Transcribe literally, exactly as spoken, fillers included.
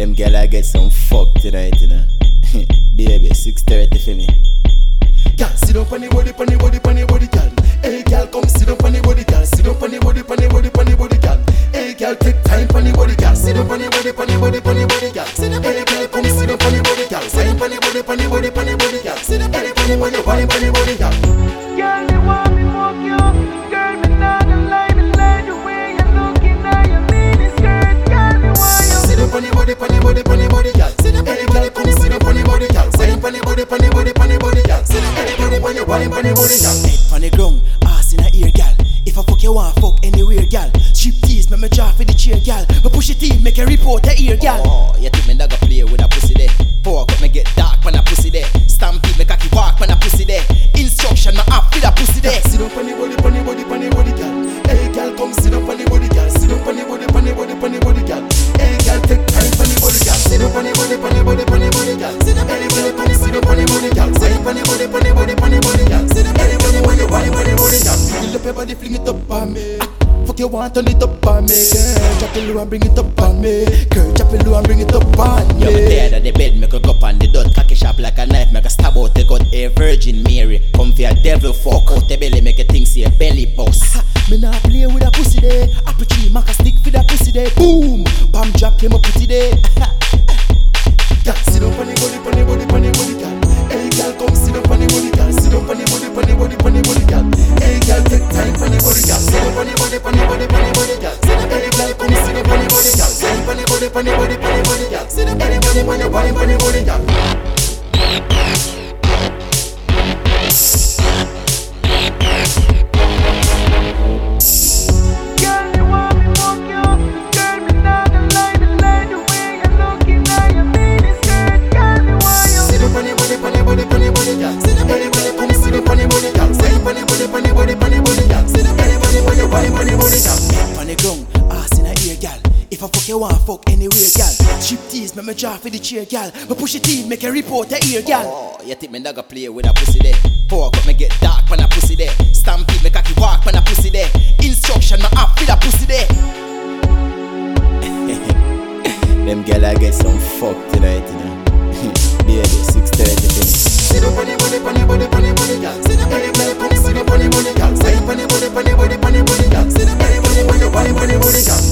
Them gal I get some fuck tonight, you know. Baby, six thirty for me. Gal, sit down pon the body, pon the body, pon the body, gal. Hey, gal, come sit down pon the body, gal. Sit down pon the body, pon the body, pon the body, gal. Hey, gal, take time pon the body, gal. Sit down pon the body, pon the body, pon the body, gal. Hey, gal, come sit down pon the body, gal. Sit down pon the body, pon the body, pon the body, gal. Sit down pon the body, pon the body, pon the body, gal. Girl, they want me fuck you. Girl, me not gonna lie, me like the way you're looking at your mini skirt. Girl, me want you. Sit down pon the body, pon the body, pon the body, gal. Hey, gal, come sit down pon the body, gal. Sit down pon the body, pon the body, pon the body, gal. Sit down pon the body, pon the body, pon the body, gal. Head pon the ground, ass in a ear, gal. If I fuck you want fuck anywhere, gal. Strip tease, make me draw for the chair, gal. Me push it in, make a report a ear, gal. Oh, you think me dog a play with a pussy there? Pork up me get dark when a pussy there. Stampede me cocky walk when a pussy there. Instruction me up with a pussy there. Sit down pon the body, pon the body, pon the body, gal. Hey, gal, come sit down pon the body, gal. Sit down pon the body, pon the body, pon the body, gal. Hey, gal, take time pon the body, gal. Sit down pon the body, pon the body, pon the body, gal. Hey, gal, come sit down pon the body, gal. Sit down pon the body, pon the body, pon the body, gal. Hey, gal, pon the body, pon the body, gal. Feel up your body, fling it up on me. Fuck you want, turn it up on me, girl. Drop it low and bring it up on me, girl. Drop it low and bring it up on me. Yo, me dead at the bed, make a go on the dot. Cocky sharp like a knife, make a stab out the gut. A Virgin Mary, come for a devil fuck out the belly, make a thing see a belly bust. Me nah play with a pussy there. Apple tree, make a stick for that pussy there. Boom, bam, drop him a pussy there. Gal, sit down pon the body, pon the body, pon the body, gal. Hey, gal, come sit down pon the body, gal. Sit down pon the body, pon the body, pon the body, gal. Hey, gal, take time pon the body, gal. Sit down pon the body, pon the body, pon the body, gal. Hey, gal, come sit down pon the body, gal. Sit down pon the body, pon the body, pon the body, gal. Sit down pon the body, pon the body, pon the body, gal. Girl, they want me fuck you. Girl, me not gonna lie, me like the way you're looking at your mini skirt. Girl, me want you. Sit down pon the body, pon the body, pon the body, gal. Hey, gal, come sit down pon the body, gal. Sit down pon the body, pon the body, pon the body, gal. Sit down pon the body, pon the body, pon the body, gal. Head pon the ground, ass in a ear, gal. If I fuck you want fuck anywhere, gal. Strip tease, make me draw for the chair, gal. Me push it in, make a report a ear, gal. Oh, you think me dog a play with a pussy there? Pork up me get dark when a pussy there. Stampede me cocky walk when a pussy there. Instruction me up with a pussy there. Them gal I get some fuck tonight, you know. Baby, six thirty for me. Sit down pon the body, pon the body, pon the body, gal. Hey, gal, come sit down pon the body, gal. Sit down pon the body, pon the body, pon the body, gal. Sit down pon the body, pon the body, pon the body, gal.